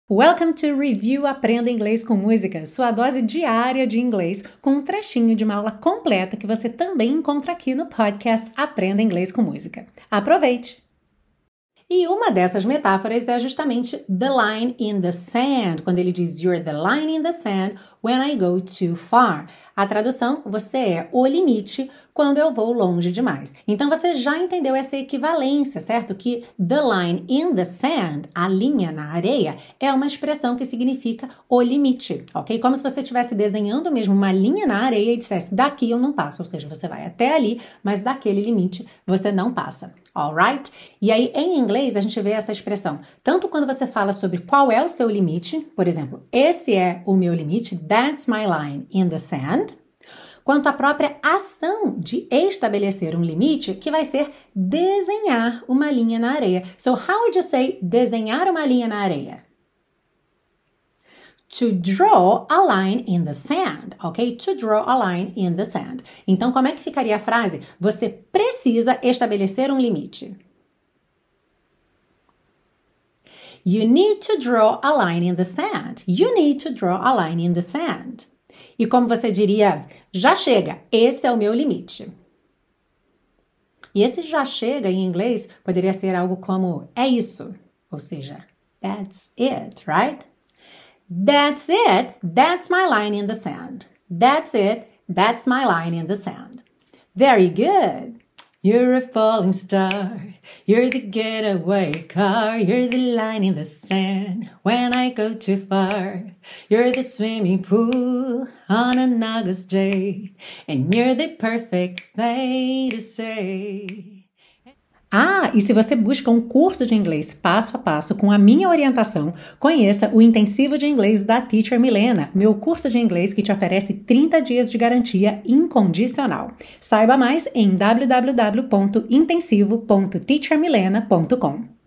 Welcome to Review Aprenda Inglês com Música, sua dose diária de inglês, com um trechinho de uma aula completa que você também encontra aqui no podcast Aprenda Inglês com Música. Aproveite! E uma dessas metáforas é justamente the line in the sand, quando ele diz you're the line in the sand when I go too far. A tradução, você é o limite quando eu vou longe demais. Então você já entendeu essa equivalência, certo? Que the line in the sand, a linha na areia, é uma expressão que significa o limite, ok? Como se você estivesse desenhando mesmo uma linha na areia e dissesse daqui eu não passo, ou seja, você vai até ali, mas daquele limite você não passa. Alright? E aí, em inglês, a gente vê essa expressão. Tanto quando você fala sobre qual é o seu limite, por exemplo, esse é o meu limite, that's my line in the sand, quanto a própria ação de estabelecer um limite, que vai ser desenhar uma linha na areia. So, how would you say desenhar uma linha na areia? To draw a line in the sand, ok? To draw a line in the sand. Então, como é que ficaria a frase? Você precisa estabelecer um limite. You need to draw a line in the sand. You need to draw a line in the sand. E como você diria, já chega, esse é o meu limite. E esse já chega em inglês poderia ser algo como é isso, ou seja, that's it, right? That's it. That's my line in the sand. That's it. That's my line in the sand. Very good. You're a falling star. You're the getaway car. You're the line in the sand when I go too far. You're the swimming pool on an August day. And you're the perfect thing to say. Ah, e se você busca um curso de inglês passo a passo com a minha orientação, conheça o Intensivo de Inglês da Teacher Milena, meu curso de inglês que te oferece 30 dias de garantia incondicional. Saiba mais em www.intensivo.teachermilena.com.